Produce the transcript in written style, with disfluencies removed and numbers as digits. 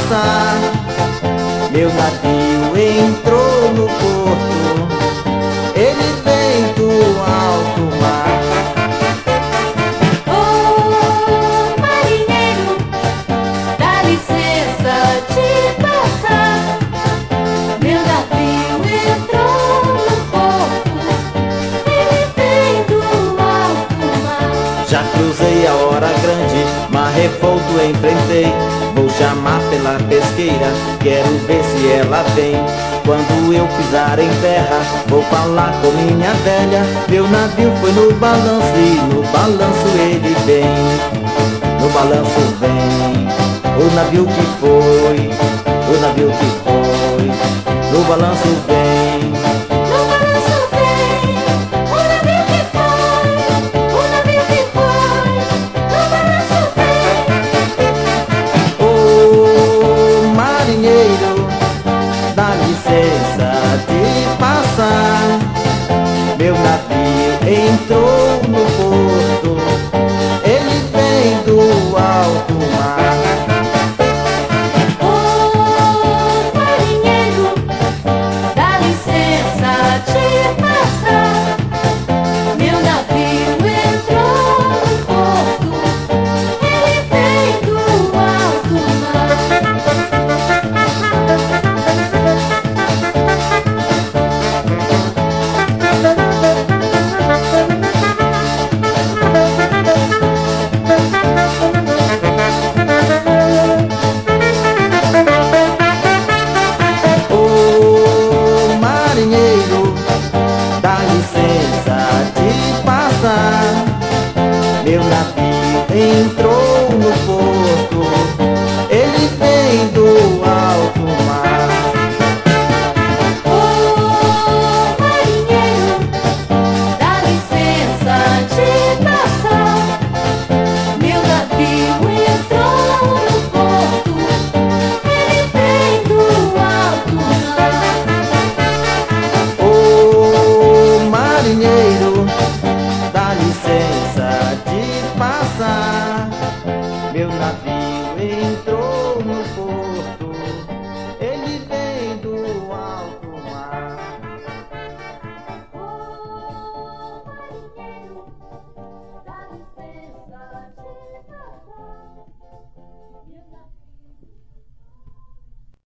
passar. Meu navio entrou no porto, ele vem do alto mar. Ô marinheiro, dá licença de passar. Meu navio entrou no porto, ele vem do alto mar. Já cruzei a hora grande, mar revolto enfrentei. Vou chamar pela pesqueira, quero ver se ela vem. Quando eu pisar em terra, vou falar com minha velha. Meu navio foi no balanço e no balanço ele vem. No balanço vem o navio que foi, o navio que foi. No balanço vem. No balanço vem o navio que foi, o navio que foi. No balanço vem. Ô marinheiro, dá licença de passar. Meu navio entrou no porto, ele vem do alto mar. Ô marinheiro, dá licença de passar. Meu navio entrou no porto, ele vem do alto mar. Ô marinheiro, dá licença de passar. Meu navio entrou